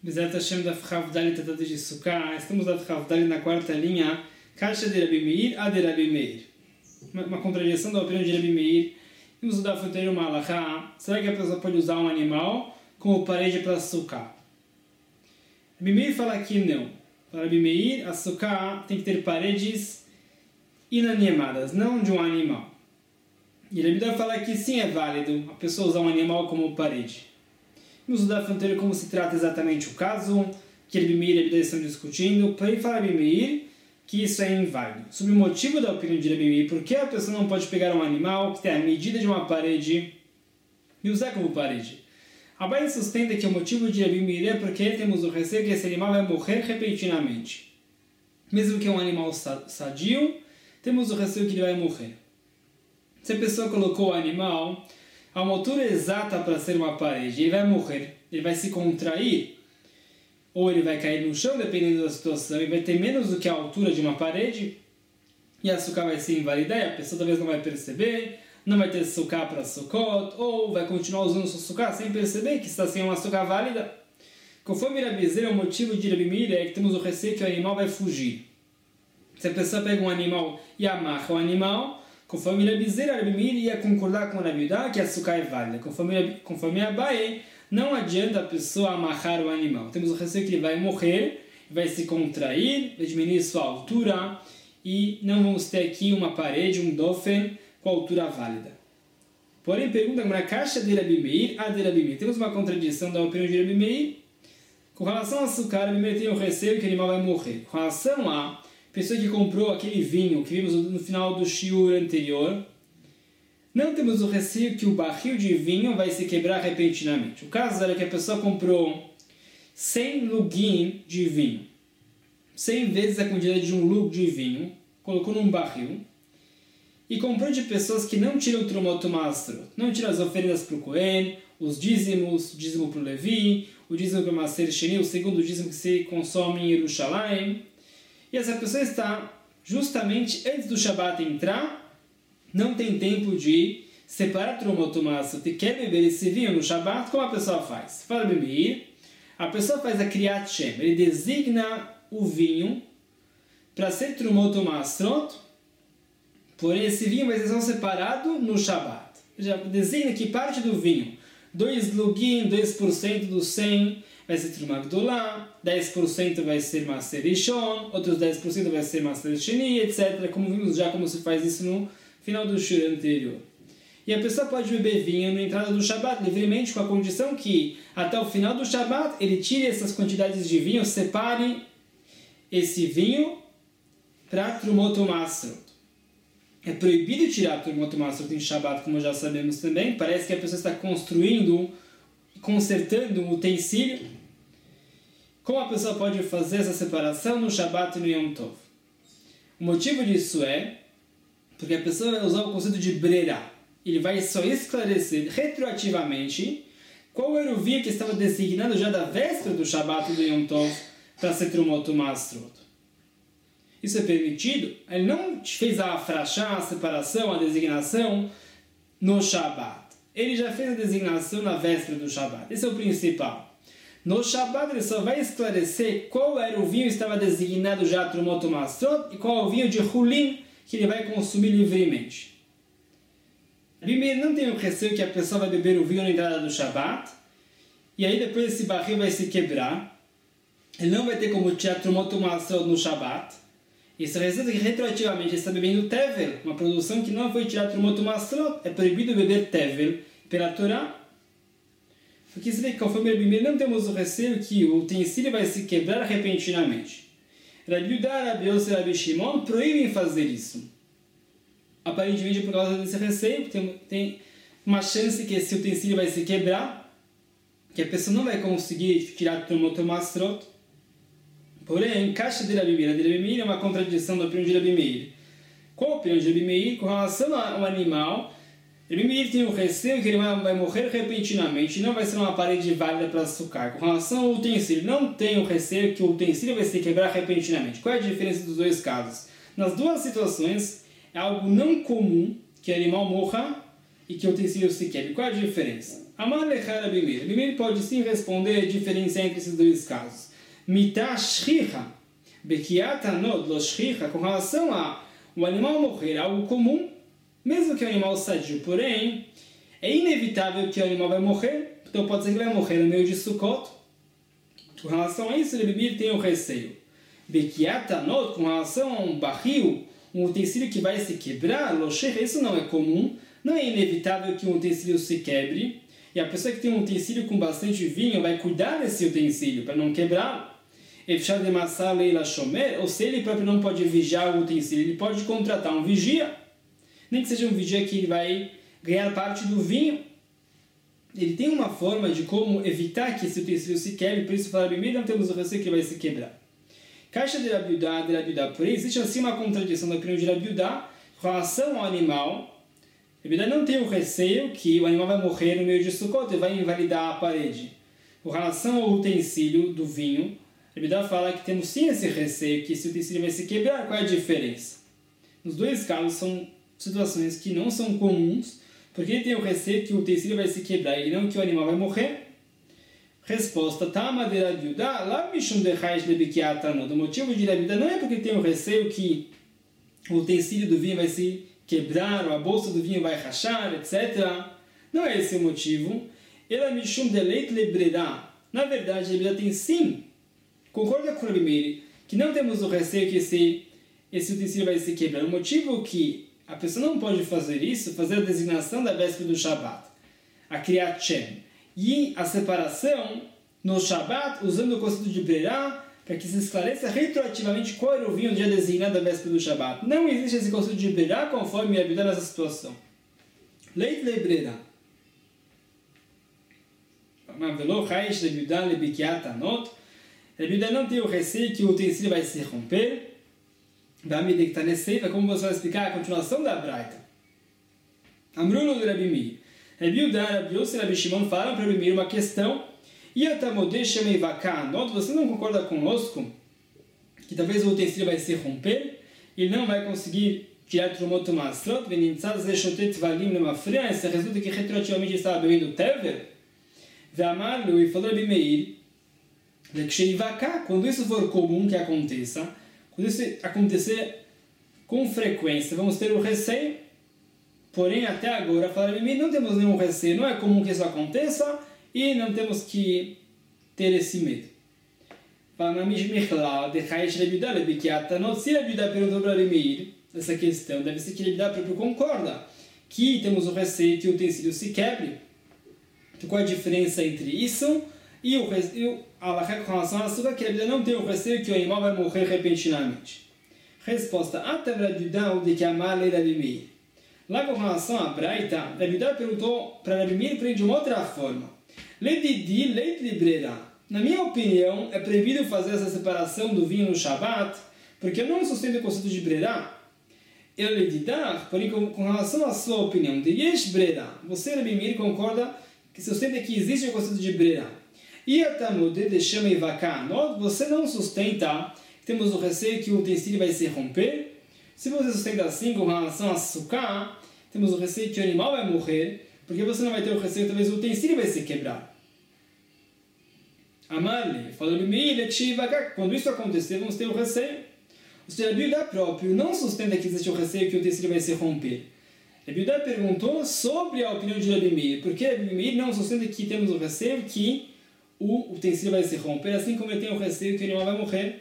Bezerra Hashem da Havdali Tratado de Sukkah. Estamos da Havdali na quarta linha. Kasha de Rabi Meir a de Rabi Meir. Uma contradição da opinião de Rabi Meir. Vamos estudar a fronteira uma halakha. Será que a pessoa pode usar um animal como parede para Sukkah? Rabi Meir fala que não. Para Rabi Meir, a Sukkah tem que ter paredes inanimadas, não de um animal. E Rabi Meir fala que sim, é válido a pessoa usar um animal como parede. Vamos estudar a fronteira como se trata exatamente o caso, que Rabi Meir e Rabi Meir estão discutindo. Porém, fala Rabi Meir que isso é inválido. Sobre o motivo da opinião de Rabi Meir, por que a pessoa não pode pegar um animal que tem a medida de uma parede e usar como parede? Abai sustenta que o motivo de Rabi Meir é porque temos o receio que esse animal vai morrer repentinamente. Mesmo que é um animal sadio, temos o receio que ele vai morrer. Se a pessoa colocou o animal a uma altura exata para ser uma parede, ele vai morrer, ele vai se contrair, ou ele vai cair no chão, dependendo da situação, e vai ter menos do que a altura de uma parede, e a sukkah vai se invalidar, e a pessoa talvez não vai perceber, não vai ter sukkah para Sukkot, ou vai continuar usando sua sukkah sem perceber que está sem uma sukkah válida. Conforme Rabi Meir, o motivo de Rabi Meir é que temos o receio que o animal vai fugir. Se a pessoa pega um animal e amarra o animal, conforme Rabi Meir ia concordar com Rabi Yehuda que a sukkah é válida. Conforme Abai, não adianta a pessoa amarrar o animal. Temos o receio que ele vai morrer, vai se contrair, vai diminuir sua altura, e não vamos ter aqui uma parede, um dofen, com altura válida. Porém, pergunta na caixa de Rabi Meir a de Rabi Meir. Temos uma contradição da opinião de Rabi Meir. Com relação a sukkah, Rabi Meir tem o receio que o animal vai morrer. Com relação a pessoa que comprou aquele vinho que vimos no final do shiur anterior, não temos o receio que o barril de vinho vai se quebrar repentinamente. O caso era que a pessoa comprou 100 lugim de vinho, 100 vezes a quantidade de um lug de vinho, colocou num barril, e comprou de pessoas que não tiram o trumot mastro, não tiram as oferendas para o Cohen, os dízimos, o dízimo para o Levi, o dízimo para o Maser Sheni, o segundo dízimo que se consome em Yerushalayim. E essa pessoa está justamente antes do Shabat entrar, não tem tempo de separar trumot mastro, e quer beber esse vinho no Shabat, como a pessoa faz? Para beber, a pessoa faz a Kriyat Shem, ele designa o vinho para ser trumot mastrot. Porém, esse vinho vai ser só separado no Shabat. Já designa que parte do vinho, 2 lugim, 2% do 100, vai ser Truma Gdolá, 10% vai ser Maser Rishon, outros 10% vai ser Maser Sheni, etc. Como vimos já como se faz isso no final do shur anterior. E a pessoa pode beber vinho na entrada do Shabat livremente, com a condição que até o final do Shabat ele tire essas quantidades de vinho, separe esse vinho para Trumot Mastrot. É proibido tirar Trumot Mastrot em Shabat, como já sabemos também. Parece que a pessoa está construindo, consertando um utensílio. Como a pessoa pode fazer essa separação no Shabat e no Yom Tov? O motivo disso é porque a pessoa vai usar o conceito de brera. Ele vai só esclarecer retroativamente qual era o vinho que estava designado já da véspera do Shabat e do Yom Tov para ser Trumot Mastrot. Isso é permitido? Ele não fez a afrachá, a separação, a designação no Shabat. Ele já fez a designação na véspera do Shabat. Esse é o principal. No Shabat ele só vai esclarecer qual era o vinho que estava designado já Trumot Mastrot e qual é o vinho de Hulin que ele vai consumir livremente. Primeiro, não tem o receio que a pessoa vai beber o vinho na entrada do Shabat e aí depois esse barril vai se quebrar. Ele não vai ter como tirar Trumot Mastrot no Shabat. Isso resulta que retroativamente ele está bebendo Tevel, uma produção que não foi tirada Trumot Mastrot. É proibido beber Tevel pela Torá. Porque se vê que conforme Rabi Meir não temos o receio que o utensílio vai se quebrar repentinamente. Rabi Yehuda, Rabi Yossi e Rabi Shimon proíbem fazer isso. Aparentemente por causa desse receio, tem uma chance que esse utensílio vai se quebrar, que a pessoa não vai conseguir tirar Trumot Mastrot. Porém, caixa de Rabi Meir é uma contradição da opinião de Rabi Meir. Qual a opinião de Rabi Meir? Com relação ao animal, Rabi Meir tem o receio que ele vai morrer repentinamente e não vai ser uma parede válida para sukkah. Com relação ao utensílio, não tem o receio que o utensílio vai se quebrar repentinamente. Qual é a diferença dos dois casos? Nas duas situações, é algo não comum que o animal morra e que o utensílio se quebre. Qual é a diferença? Amar lechar Rabi Meir. Rabi Meir pode sim responder, diferenciar entre esses dois casos. Mitah shchicha, bekiat anod lo shchicha, com relação a o animal morrer, algo comum, mesmo que o animal sadio, porém, é inevitável que o animal vai morrer, então pode ser que ele vai morrer no meio de Sukkot. Com relação a isso, Rabi Meir tem um receio. Bekiat anod, com relação a um barril, um utensílio que vai se quebrar, lo shchicha, isso não é comum, não é inevitável que um utensílio se quebre, e a pessoa que tem um utensílio com bastante vinho vai cuidar desse utensílio para não quebrar. Ou se ele próprio não pode vigiar o utensílio, ele pode contratar um vigia, nem que seja um vigia que ele vai ganhar parte do vinho. Ele tem uma forma de como evitar que esse utensílio se quebre, por isso falar primeiro não temos o receio que ele vai se quebrar. Caixa de Rabi Yudá, porém existe assim uma contradição da opinião de Rabi Yudá com relação ao animal. Rabi Yudá não tem o receio que o animal vai morrer no meio de Sukkot e vai invalidar a parede. Com relação ao utensílio do vinho, Rabi Yudá fala que temos sim esse receio que esse utensílio vai se quebrar. Qual é a diferença? Nos dois casos são situações que não são comuns, porque ele tem o receio que o utensílio vai se quebrar e não que o animal vai morrer. Resposta: Tama de Rabi Yudá, lá mishum de raiz lebikiat anod. O motivo de Rabi Yudá não é porque ele tem o receio que o utensílio do vinho vai se quebrar, ou a bolsa do vinho vai rachar, etc. Não é esse o motivo. Ela mishum de leit lebrerá. Na verdade, Rabi Yudá tem sim, concorda com o Rabi Meir, que não temos o receio que esse utensílio vai se quebrar. O motivo que a pessoa não pode fazer isso, fazer a designação da véspera do Shabat, a Kriyat Shem, e a separação no Shabat, usando o conceito de Brerá, para que se esclareça retroativamente qual era o vinho no dia designado da véspera do Shabat. Não existe esse conceito de Brerá conforme a vida nessa situação. Leit le Brerá. Mavelo Raish Rabi Yudá lebikiat anot. Rabi Yudá não tem o receio que o utensílio vai se romper. Como você vai explicar a continuação da Braita? Amruno de Rabi Meir. Rabi Yudá, Rabi Yossi e Rabi Shimon falaram para Rabi Meir uma questão. Você não concorda conosco que talvez o utensílio vai se romper e não vai conseguir tirar Trumot Masrot, se resulta que retroativamente estava bebendo Tever? E falou Rabi Meir, quando isso for comum que aconteça, quando isso acontecer com frequência, vamos ter o receio. Porém, até agora, falar Rabi Meir, não temos nenhum receio, não é comum que isso aconteça e não temos que ter esse medo. Se Rabi Yudá perguntou para Rabi Meir essa questão, deve ser que Rabi Yudá próprio concorda que temos o receio que o utensílio se quebre. Então, qual a diferença entre isso e o halakha com relação à açúcar, que Rabi Yudá não tem o receio que o animal vai morrer repentinamente? Resposta: Atav Rabi Yudá o de que amar le Rabi Meir. Lá com relação à Braita, Rabi Yudá perguntou para Rabi Meir de uma outra forma. Ledidi leit librera. Na minha opinião, é proibido fazer essa separação do vinho no Shabat, porque eu não sustento o conceito de brera. Eu ledidar, porém, com relação à sua opinião, de yesh brera, você, Rabi Meir, concorda que sustenta que existe o conceito de brera. E atamude de chama ivaka, você não sustenta que temos o receio que o utensílio vai se romper. Se você sustenta assim com relação a sukkah, temos o receio que o animal vai morrer, porque você não vai ter o receio que talvez o utensílio vai se quebrar. Amarle, falou quando isso acontecer, vamos ter o receio. O Rabi Yudá próprio não sustenta que existe o receio que o utensílio vai se romper. Rabi Yudá perguntou sobre a opinião de Rabi Meir, porque Rabi Meir não sustenta que temos o receio que o utensílio vai se romper, assim como ele tem o receio que o animal vai morrer.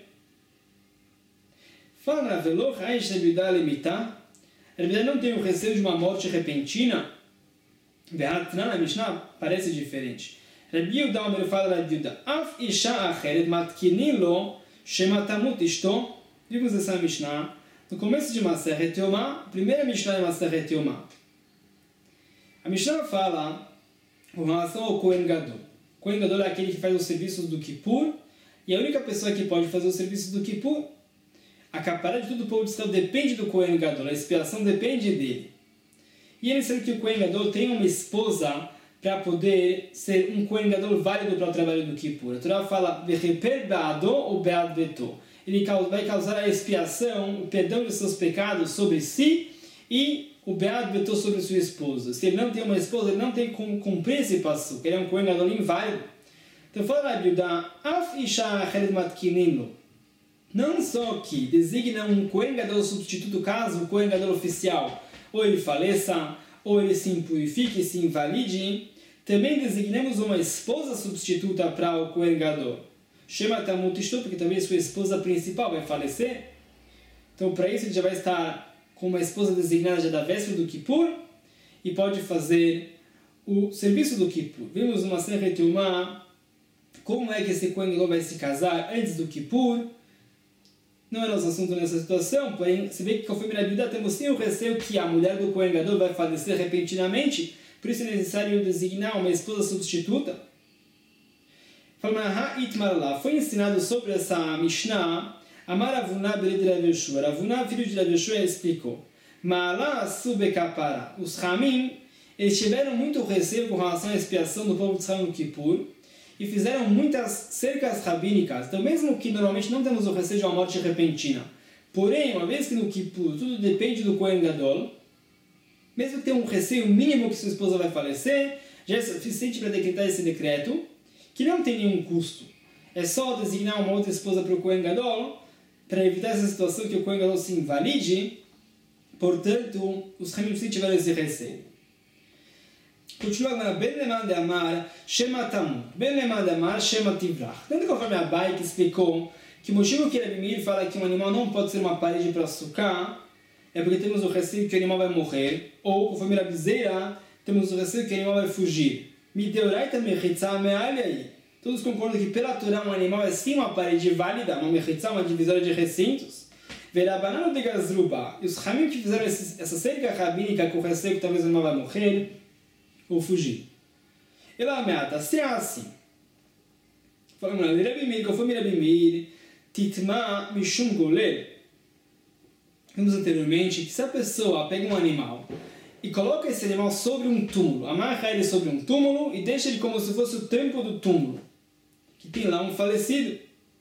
Fala na Velo, Raish Rabi Yudá limitá. Rabi Yudá não tem o receio de uma morte repentina. Na Mishnah parece diferente. Rabi Yudá, onde ele fala Rabi Yudá, Af isha acheret matkinin lo shematamut ishto. Vimos essa Mishnah no começo de Masechet Yomá, primeira Mishnah de Masechet Yomá. A Mishnah fala com relação ao Kohen Gadol. O Kohen Gadol é aquele que faz os serviços do Kippur, e a única pessoa que pode fazer os serviços do Kippur. A capará de todo o povo de Israel depende do Kohen Gadol, a expiação depende dele. E ele sabe que o Kohen Gadol tem uma esposa para poder ser um Kohen Gadol válido para o trabalho do Kippur. A Torá fala, Vecheper be'ado ou be'ad beto. Ele vai causar a expiação, o perdão de seus pecados sobre si e o Beat Beto sobre sua esposa. Se ele não tem uma esposa, ele não tem como cumprir esse passo, ele é um Kohen Gadol inválido. Então fala Rabi Yehuda, Af Isha Achelet Matkinim Lo. Não só que designa um Kohen Gadol substituto caso o Kohen Gadol oficial ou ele faleça, ou ele se impurifique, se invalide, também designamos uma esposa substituta para o Kohen Gadol. Shema Tamut Ishto, porque também sua esposa principal vai falecer. Então, para isso, ele já vai estar com uma esposa designada já da véspera do Kippur e pode fazer o serviço do Kippur. Vimos uma Masechet Tumah como é que esse Kohen Gadol vai se casar antes do Kippur. Não é nosso assunto nessa situação, porém, se bem que conforme Rabi Yehuda temos sim o receio que a mulher do Kohen Gadol vai falecer repentinamente, por isso é necessário designar uma esposa substituta. Foi ensinado sobre essa Mishnah, Amar Avuna Bered Rav Yoshua. Avuna, filho de Rav Yoshua, explicou: Ma'ala Sube Kapara. Os Ramim, eles tiveram muito receio com relação à expiação do povo de Israel no Kippur e fizeram muitas cercas rabínicas. Então, mesmo que normalmente não temos o receio de uma morte repentina, porém, uma vez que no Kippur tudo depende do Kohen Gadol, mesmo que tenha um receio mínimo que sua esposa vai falecer, já é suficiente para decretar esse decreto, que não tem nenhum custo. É só designar uma outra esposa para o Kohen Gadol, para evitar essa situação que o Kohen Gadol se invalide. Portanto, os Ramim tiveram esse receio. Continua agora, Ben Leman de Amar, Shema Tamu. Ben Leman de Amar, Shema Tivrach. Tanto conforme a Abai que explicou que o motivo que Rabi Meir fala que um animal não pode ser uma parede para sucar é porque temos o receio que o animal vai morrer, ou conforme Rabi Zeira, temos o receio que o animal vai fugir. Mideoraita Mechitza Me'alei. Todos concordam que pela Torá um animal é sim uma parede válida, uma Mechitza, uma divisória de recintos. Verabanano de Gazruba. E os Ramim que fizeram essa cerca rabínica com o receio que talvez o animal vai morrer ou fugir. Ela ameaça, se é assim. Falamos lá, Rabi Meir, conforme Rabi Meir, Titma Mishum Golel. Vimos anteriormente que se a pessoa pega um animal e coloca esse animal sobre um túmulo, amarra ele sobre um túmulo e deixa ele como se fosse o tampo do túmulo, que tem lá um falecido.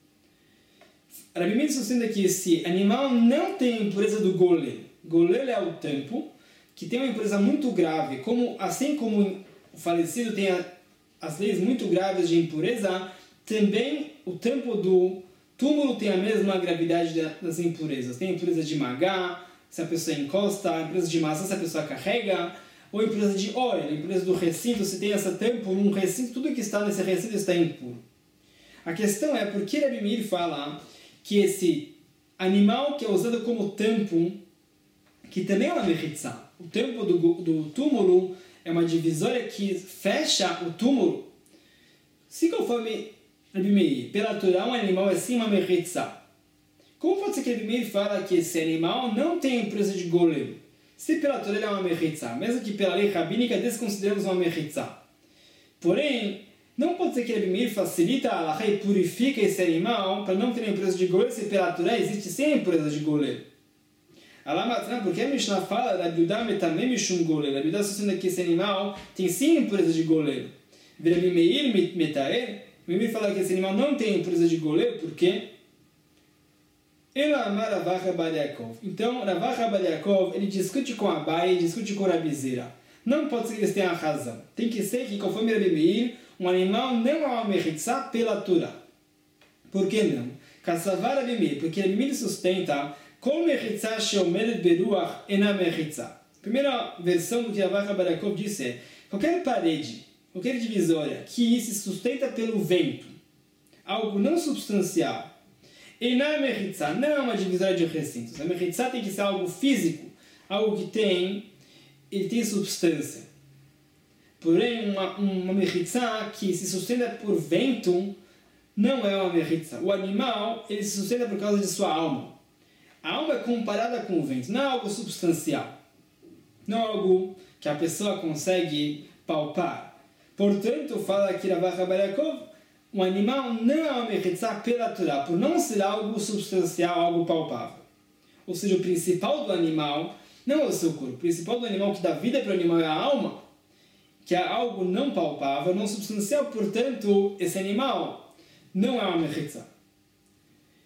Rabi Meir sustenta que esse animal não tem a impureza do golel. Golel é o tampo, que tem uma impureza muito grave. Assim como o falecido tem as leis muito graves de impureza, também o tampo do túmulo tem a mesma gravidade das impurezas. Tem a impureza de magá, se a pessoa encosta, a impureza de maçã, se a pessoa carrega, ou a impureza de óleo, a impureza do recinto, se tem essa tampa num recinto, tudo que está nesse recinto está impuro. A questão é por que Rabi Meir fala que esse animal que é usado como tampo, que também é uma mechitza, o tampo do túmulo é uma divisória que fecha o túmulo, se conforme Rabi Meir, pela Torá, um animal é sim uma mechitza. Como pode ser que Rabi Meir fala que esse animal não tem impureza de golem? Se pela Torá ele é uma mechitza, mesmo que pela lei rabínica desconsideramos uma mechitza. Porém, não pode ser que Rabi Meir facilita a halakha e purifica esse animal para não ter impureza de golem, se pela Torá existe sem impureza de golem. Alamatran, porque a Mishnah fala Rabi Yehuda metamem mishum golem. Rabi Yehuda sustenta que esse animal tem sim impureza de golem. Rabi Meir metaer, Rabi Meir fala que esse animal não tem impureza de golem, por quê? Então, Ravach Bar Yaakov, ele discute com Abai, discute com Rabi Zeira. Não pode ser que eles tenham razão. Tem que ser que, conforme Rabi Meir, um animal não é uma mechitza pela Torá. Por que não? Kassavar Rabi Meir, porque Rabi Meir sustenta Kol mechitza sheomedet beruach ena mechitza. A primeira versão do que Ravach Bar Yaakov disse é qualquer parede, qualquer divisória que se sustenta pelo vento, algo não substancial, e na mechitza não é uma divisória de recintos. A mechitza tem que ser algo físico, algo que ele tem substância. Porém, uma mechitza que se sustenta por vento não é uma mechitza. O animal, ele se sustenta por causa de sua alma. A alma é comparada com o vento, não é algo substancial. Não é algo que a pessoa consegue palpar. Portanto, fala aqui Ravach Bar Yaakov, um animal não é uma mechitza pela Torá, por não ser algo substancial, algo palpável. Ou seja, o principal do animal não é o seu corpo. O principal do animal que dá vida para o animal é a alma, que é algo não palpável, não substancial. Portanto, esse animal não é uma mechitza. E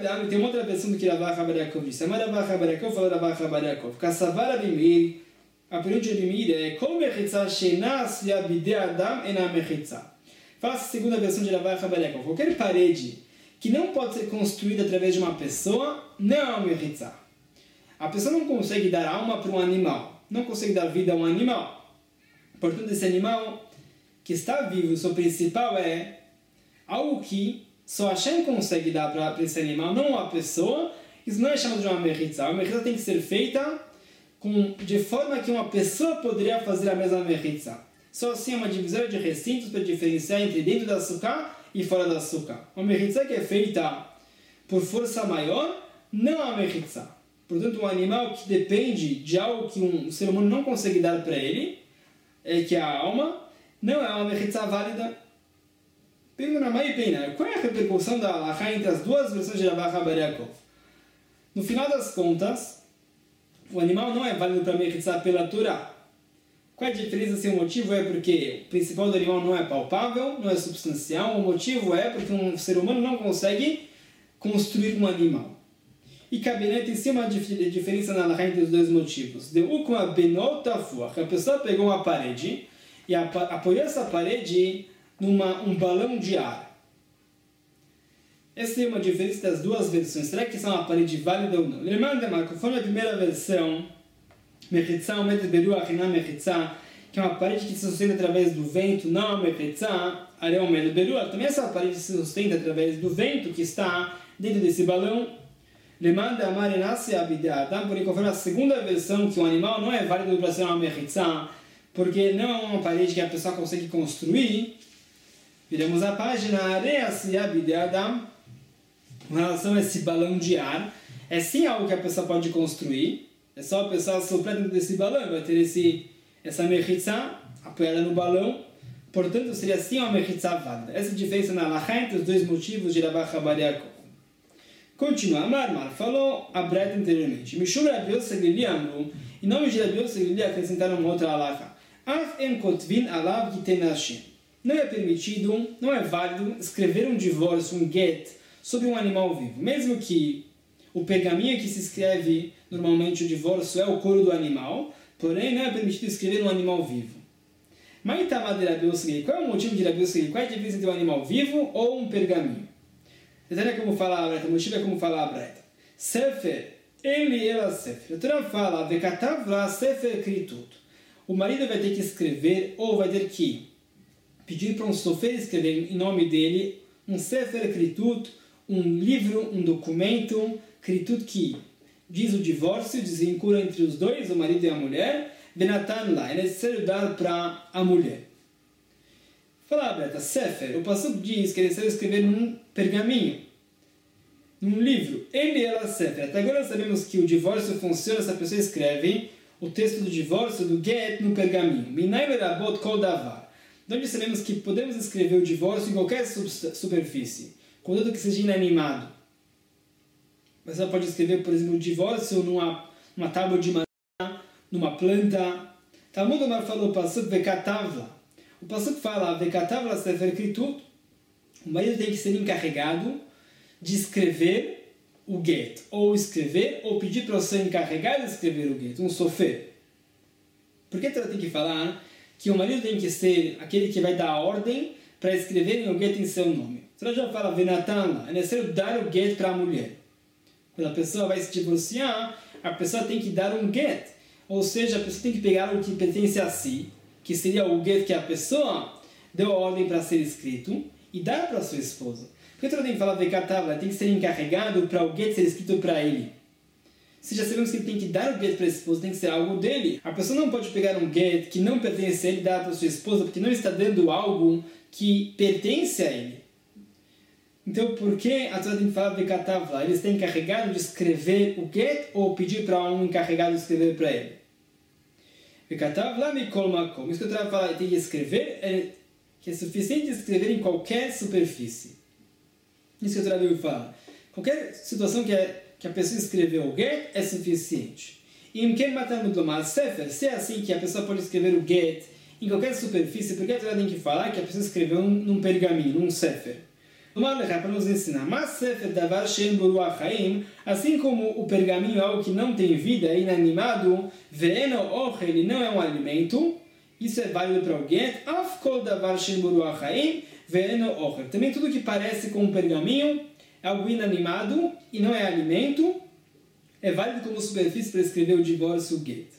Adam, tem uma outra versão do que Ravacha Bar Yaakov disse. Amar Ravacha Bar Yaakov, falou Ravacha Bar Yaakov. Kassavar Rabi Meir, a opinião de Rabi Meir é Kol mechitza shenas yabide Adam ena mechitza. Fala a segunda versão de Ravacha Bar Yaakov. Qualquer parede que não pode ser construída através de uma pessoa, não é uma mechitza. A pessoa não consegue dar alma para um animal, não consegue dar vida a um animal. Portanto, esse animal que está vivo, o seu principal é algo que só Hashem consegue dar para esse animal, não a pessoa. Isso não é chamado de uma mechitza. A mechitza tem que ser feita de forma que uma pessoa poderia fazer a mesma mechitza. Só assim é uma divisão de recintos para diferenciar entre dentro da sukkah e fora da sukkah. Uma mechitza que é feita por força maior não é uma mechitza. Portanto, um animal que depende de algo que um ser humano não consegue dar para ele, que é a alma, não é uma mechitza válida. Qual é a repercussão da halakha entre as duas versões de Ravacha Bar Yaakov? No final das contas, o animal não é válido para mechitza pela Torá. Qual é a diferença se o motivo é porque o principal do animal não é palpável, não é substancial, o motivo é porque um ser humano não consegue construir um animal. E cabinet em cima de diferença na halakha entre os dois motivos. De ukma benot tafuach, a pessoa pegou uma parede e apoiou essa parede um balão de ar. Essa é uma diferença das duas versões. Será que essa é uma parede válida ou não? Lembrando, conforme a primeira versão, mechitza, o metre beruach, não mechitza, que é uma parede que se sustenta através do vento, não mechitza, areia o metre beruach. Também essa parede se sustenta através do vento que está dentro desse balão. Lembrando, amar enasce abidá, porém, conforme a segunda versão, que o animal não é válido para ser uma mechitza, porque não é uma parede que a pessoa consegue construir. Viramos a página areia de Adam com relação a esse balão de ar. É sim algo que a pessoa pode construir. É só a pessoa soprar dentro desse balão. Vai ter essa mechitza apoiada no balão. Portanto, seria sim uma mechitza válida. Essa é a diferença na halakha entre os dois motivos de Ravacha Bar Yaakov. Continua. Marmar falou a Breta anteriormente. Mishum Rabi Yosef Glili amru. Em nome de Rabi Yosef Glili acrescentaram uma outra halakha. Af en kotvin alav gitenashim. Não é permitido, não é válido escrever um divórcio, um get, sobre um animal vivo. Mesmo que o pergaminho que se escreve normalmente o divórcio é o couro do animal, porém não é permitido escrever um animal vivo. Mas qual é o motivo de Rabi Yosef? Qual é a diferença entre um animal vivo ou um pergaminho? Detalhe como fala a Breta, o motivo é como fala a Breta. Sefer, ele ela sefer. A Torá fala, vekatav la sefer kritut. O marido vai ter que escrever ou vai ter que pedir para um sofer escrever em nome dele um sefer kritut, um livro, um documento, kritut que diz o divórcio, desvincula entre os dois, o marido e a mulher, benatan lá, é necessário dar para a mulher. Fala, Breta, sefer, o pastor diz que é necessário escrever num pergaminho, num livro, ele ela sefer. Até agora sabemos que o divórcio funciona se a pessoa escreve o texto do divórcio, do get, no pergaminho. Minai verabot kol davar. De onde sabemos que podemos escrever o divórcio em qualquer superfície, contanto que seja inanimado. Mas você pode escrever, por exemplo, o divórcio numa tábua de madeira, numa planta. Talmud Omar falou, o pasuk vekatavla. O pasuk fala, vekatavla sefer kritut. O marido tem que ser encarregado de escrever o get, ou escrever, ou pedir para o seu encarregado de escrever o get, um sofer. Por que ela tem que falar que o marido tem que ser aquele que vai dar a ordem para escrever o get em seu nome? Ela já fala, venatan, é necessário dar o get para a mulher. Quando a pessoa vai se divorciar, a pessoa tem que dar um get. Ou seja, a pessoa tem que pegar algo que pertence a si, que seria o get que a pessoa deu a ordem para ser escrito, e dar para sua esposa. Por que ela tem que falar vekatavla? Tem que ser encarregado para o get ser escrito para ele. Se já sabemos que ele tem que dar o get para a esposa, tem que ser algo dele. A pessoa não pode pegar um get que não pertence a ele e dar para sua esposa, porque não está dando algo que pertence a ele. Então, por que a Torá tem que falar vekatavla? Ele está encarregado de escrever o get ou pedir para um encarregado de escrever para ele? Vekatavla mikol makom. Isso que a Torá fala, ele tem que escrever, que é suficiente escrever em qualquer superfície. Isso que a Torá veio falar. Qualquer situação que a pessoa escreveu o get é suficiente. E em quem matamos do mal sefer, se é assim que a pessoa pode escrever o get em qualquer superfície, por que a Torá tem que falar que a pessoa escreveu num pergaminho, num sefer? para nos ensinar, mas sefer davar shem boruach haim, assim como o pergaminho é algo que não tem vida, é inanimado, ve'eno ochel, ele não é um alimento, isso é válido para o get, af kol davar shem boruach haim, ve'eno ochel. Também tudo que parece com um pergaminho é algo inanimado e não é alimento, é válido como superfície para escrever o divórcio, o get.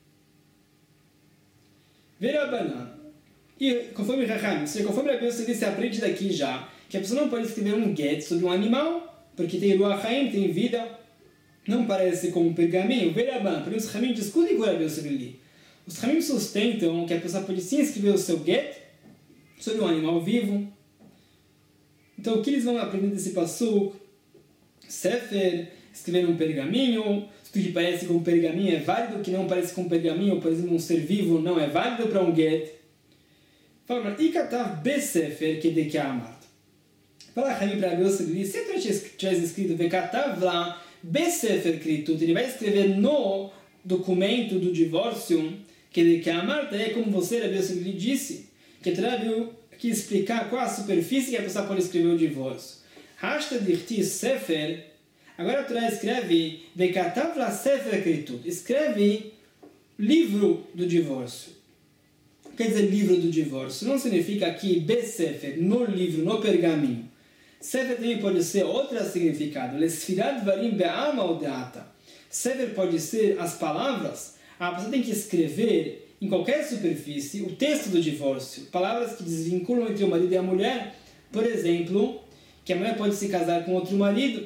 Verabanan. E conforme Raham, conforme a Bíblia se aprende daqui já, que a pessoa não pode escrever um get sobre um animal, porque tem Ruach Haim, tem vida, não parece como um pergaminho. Veraban, por isso os Ramim discutem com a Bíblia sobre ele. Os Ramim sustentam que a pessoa pode sim escrever o seu get sobre um animal vivo. Então o que eles vão aprender desse passuk? Sefer, escrever um pergaminho, tudo que parece com um pergaminho é válido, o que não parece com um pergaminho, por exemplo, um ser vivo, não é válido para um get. Fala, Ikatav besefer kedeke amar. Fala Ramim para a Bíblia sobre isso, se eu tivesse escrito Vekatav lá, besefer kritut, ele vai escrever no documento do divórcio, que a Marta é como você, a Bíblia sobre disse, que a Torá veio aqui explicar qual a superfície que a pessoa pode escrever o divórcio. Hashta dirti sefer, agora a Torá escreve Vekatav la sefer kritut, escreve livro do divórcio. Quer dizer livro do divórcio, não significa aqui besefer, no livro, no pergaminho. Sefer também pode ser outro significado. Lesfirat varim be'ama ou deata. Sefer pode ser as palavras. A pessoa tem que escrever em qualquer superfície o texto do divórcio. Palavras que desvinculam entre o marido e a mulher. Por exemplo, que a mulher pode se casar com outro marido.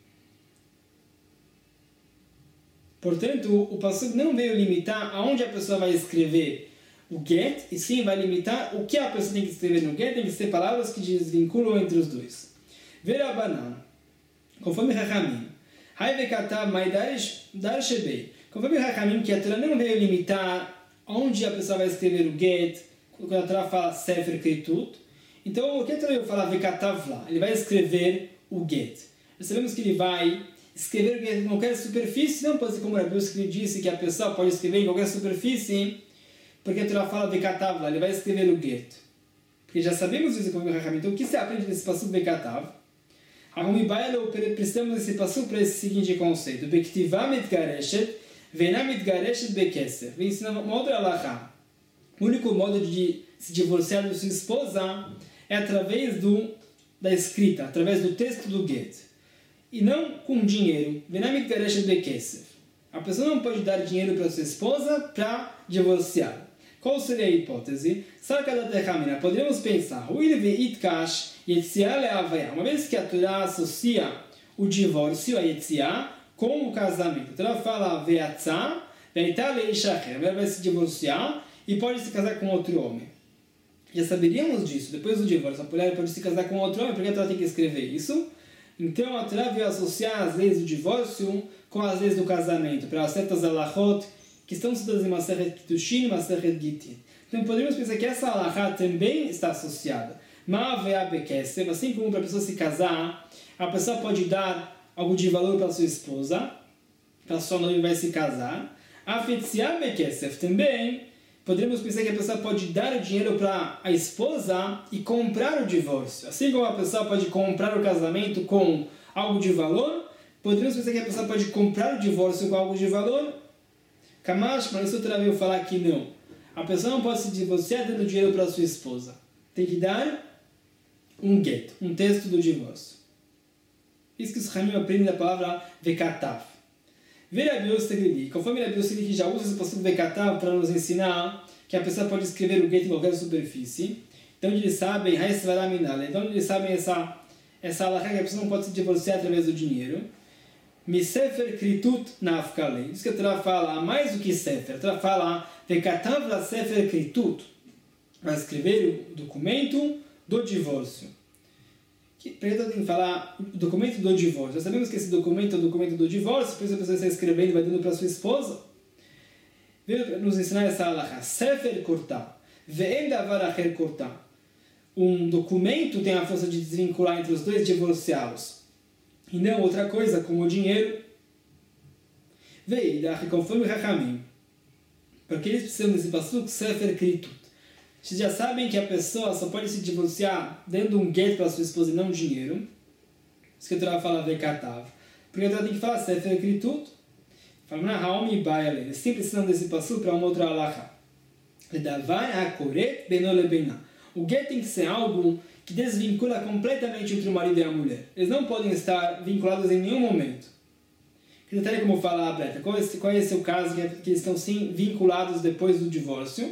Portanto, o passuco não veio limitar aonde a pessoa vai escrever o get, e sim vai limitar o que a pessoa tem que escrever no get, tem que ser palavras que desvinculam entre os dois. Verabanan, conforme Rahamim, Haivekatab Maidarish Darshebei, conforme Rahamim, que a Torá não veio limitar onde a pessoa vai escrever o get, quando a Torá fala Sefer Kritut, então o que a Torá vai falar Vekatav lá? Ele vai escrever o get. Nós sabemos que ele vai escrever o get em qualquer superfície, não pode ser como o Rabi Yossi disse, que a pessoa pode escrever em qualquer superfície, porque a Torá fala Vekatav lá, ele vai escrever o get. Porque já sabemos isso com o Rahamim. Então o que se aprende nesse passuco Vekatav? Precisamos desse passuco para esse seguinte conceito. Bektivah mitgareshet, ve'ena mitgareshet bekesef. Vem ensinar uma outra alahá. O único modo de se divorciar de sua esposa é através da escrita, através do texto do get. E não com dinheiro. Ve'ena mitgareshet bekesef. A pessoa não pode dar dinheiro para sua esposa para divorciar. Qual seria a hipótese? Poderíamos pensar, uma vez que a Torá associa o divórcio, a Yetziá, com o casamento. A Torá fala, ela vai se divorciar e pode se casar com outro homem. Já saberíamos disso, depois do divórcio, a mulher pode se casar com outro homem, porque a Torá tem que escrever isso. Então a Torá veio associar as leis do divórcio com as leis do casamento, para certas alachot, que estão estudadas em Masechet Kiddushin e Masechet Gittin. Então podemos pensar que essa alahá também está associada. Assim como para a pessoa se casar, a pessoa pode dar algo de valor para sua esposa, para sua noiva vai se casar. A Fetziah Bekesef também, podemos pensar que a pessoa pode dar o dinheiro para a esposa e comprar o divórcio. Assim como a pessoa pode comprar o casamento com algo de valor, podemos pensar que a pessoa pode comprar o divórcio com algo de valor. Kamash, mas isso outra vez eu falar que não. A pessoa não pode se divorciar dando dinheiro para sua esposa. Tem que dar um get, um texto do divórcio. Isso que os Ramim aprendem da palavra Vekatav. Rabi Yossi, conforme Rabi Yossi que já usa esse passuco Vekatav para nos ensinar que a pessoa pode escrever o get em qualquer superfície. Então eles sabem, então eles sabem essa alahá que a pessoa não pode se divorciar através do dinheiro. Misefer Kritut Nafkale. Isso que a Torá fala, mais do que Sefer. A Torá fala, Vekatav la Sefer Kritut. Vai escrever o documento do divórcio. Para isso tem que falar o documento do divórcio. Nós sabemos que esse documento é o documento do divórcio, por isso a pessoa está escrevendo e vai dando para sua esposa. Veio nos ensinar essa alahá. Sefer Kortah. Ve'en davar acher Kortah. Um documento tem a força de desvincular entre os dois, divorciá-los. E não outra coisa, como o dinheiro. Veio, conforme Rahamim. Porque eles precisam desse passuco, Sefer Kritut. Vocês já sabem que a pessoa só pode se divorciar dando um get para sua esposa e não dinheiro. Isso que a Torá fala vekatav. Porque a Torá tem que falar sefer kritut. Fala, não, haomi baile. Eles sempre ensinam desse passo para uma outra alahá. Ledavai hakoret beno lebena. O get tem que ser algo que desvincula completamente entre o marido e a mulher. Eles não podem estar vinculados em nenhum momento. Que detalhe como fala a Breta. Qual é esse o caso que eles estão sim vinculados depois do divórcio?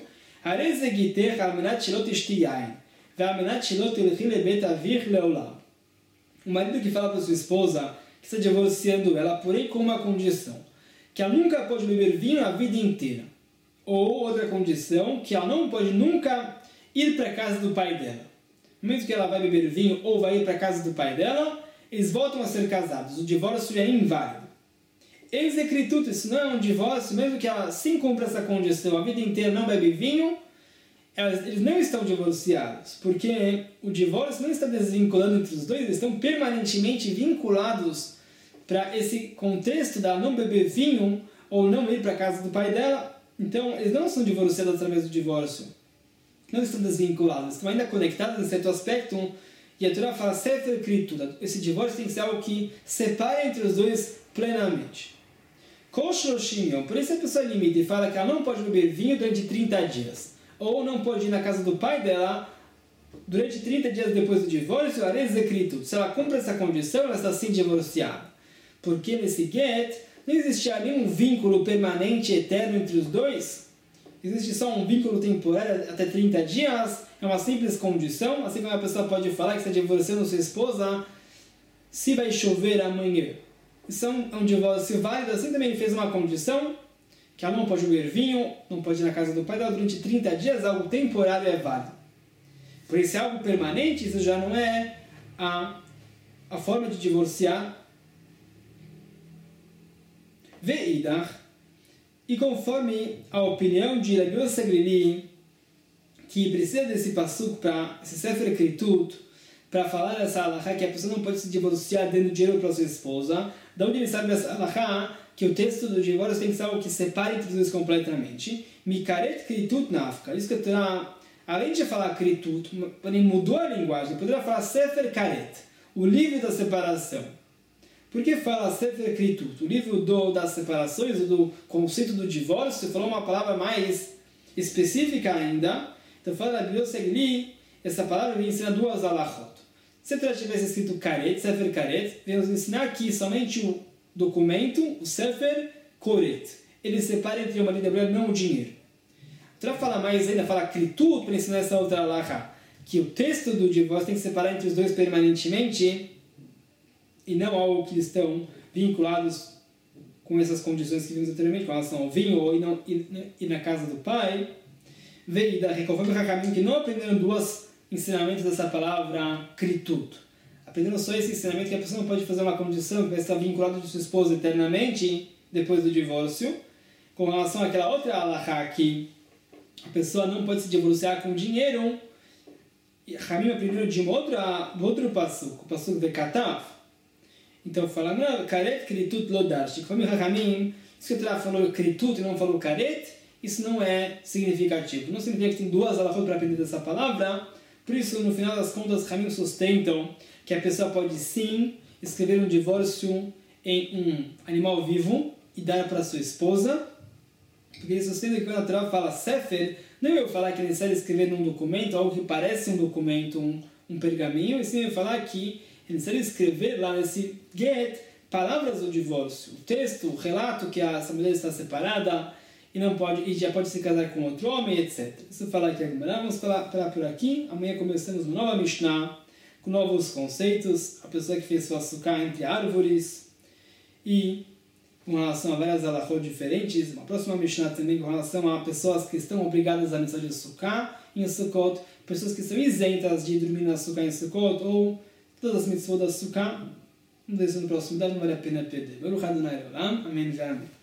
O marido que fala para sua esposa que está divorciando ela, porém com uma condição, que ela nunca pode beber vinho a vida inteira. Ou outra condição, que ela não pode nunca ir para a casa do pai dela. No momento que ela vai beber vinho ou vai ir para a casa do pai dela, eles voltam a ser casados. O divórcio é inválido. Execrituto, isso não é um divórcio, mesmo que ela sim cumpra essa condição, a vida inteira não bebe vinho, eles não estão divorciados, porque o divórcio não está desvinculando entre os dois, eles estão permanentemente vinculados para esse contexto da não beber vinho ou não ir para a casa do pai dela. Então, eles não são divorciados através do divórcio. Não estão desvinculados, estão ainda conectados em certo aspecto. E a Torá fala, sefer kritut, esse divórcio tem que ser algo que separe entre os dois plenamente. Por isso a pessoa limita e fala que ela não pode beber vinho durante 30 dias. Ou não pode ir na casa do pai dela durante 30 dias depois do divórcio. Se ela cumpre essa condição, ela está sim divorciada. Porque nesse get não existe nenhum vínculo permanente, eterno entre os dois. Existe só um vínculo temporário até 30 dias. É uma simples condição. Assim como a pessoa pode falar que está divorciando sua esposa se vai chover amanhã. Isso é um divórcio válido. Assim também ele fez uma condição que ela não pode beber vinho, não pode ir na casa do pai dela durante 30 dias. Algo temporário é válido. Por isso é algo permanente. Isso já não é a forma de divorciar. Ve'idach. E conforme a opinião de Rabbi Yossi Glili, que precisa desse passuco para esse sefer kritut, para falar essa alahá que a pessoa não pode se divorciar dando dinheiro para sua esposa, da onde ele sabe essa alahá que o texto do divórcio tem que ser algo que separe entre os dois completamente. Mikaret kritut nafka. Isso que eu tenho, além de falar kritut, ele mudou a linguagem, poderia falar sefer karet, o livro da separação. Por que fala Sefer Kritut? O livro das separações, do conceito do divórcio, falou uma palavra mais específica ainda. Então fala Rabbi Yossi Glili, essa palavra vem ensinar duas alachot. Se tivesse escrito Karet, Sefer Karet, vem nos ensinar que somente o documento, o Sefer Koret, ele separa entre o marido e a mulher, não o dinheiro. Então fala mais ainda, fala Kritut, para ensinar essa outra alachá, que o texto do divórcio tem que separar entre os dois permanentemente, e não algo que estão vinculados com essas condições que vimos anteriormente, com relação ao vinho ou ir na casa do pai. Veio da conforme o Hakamim, que não aprenderam dois ensinamentos dessa palavra kritut. Aprenderam só esse ensinamento que a pessoa não pode fazer uma condição que vai estar vinculada de sua esposa eternamente depois do divórcio. Com relação àquela outra alahá que a pessoa não pode se divorciar com dinheiro, Hakamim aprenderam de outro passuco, o passuco de Katav. Então fala, não, karet kritut lodarshi. Como o Hakamim, se o Torá falou kritut e não falou karet, isso não é significativo. Não significa que tem duas alahot para aprender dessa palavra. Por isso, no final das contas, Hakamim sustentam que a pessoa pode sim escrever um divórcio em um animal vivo e dar para sua esposa. Porque eles sustentam que quando a Torá fala sefer, não eu falar que é necessário escrever num documento, algo que parece um documento, um pergaminho, e sim eu falar que é necessário escrever lá nesse get palavras do divórcio, o texto, o relato que essa mulher está separada e já pode se casar com outro homem, etc. Isso falar aqui agora. Vamos parar por aqui. Amanhã começamos uma nova Mishnah com novos conceitos. A pessoa que fez sua sukkah entre árvores e com relação a várias alahot diferentes. Uma próxima Mishnah também com relação a pessoas que estão obrigadas a mitzvah de sukkah em Sukkot, pessoas que são isentas de dormir na sukkah em Sukkot ou todas as mitzvot da sukkah. Vamos ver isso no próximo, não vale a pena perder. Baruch Adonai Olam. Amém.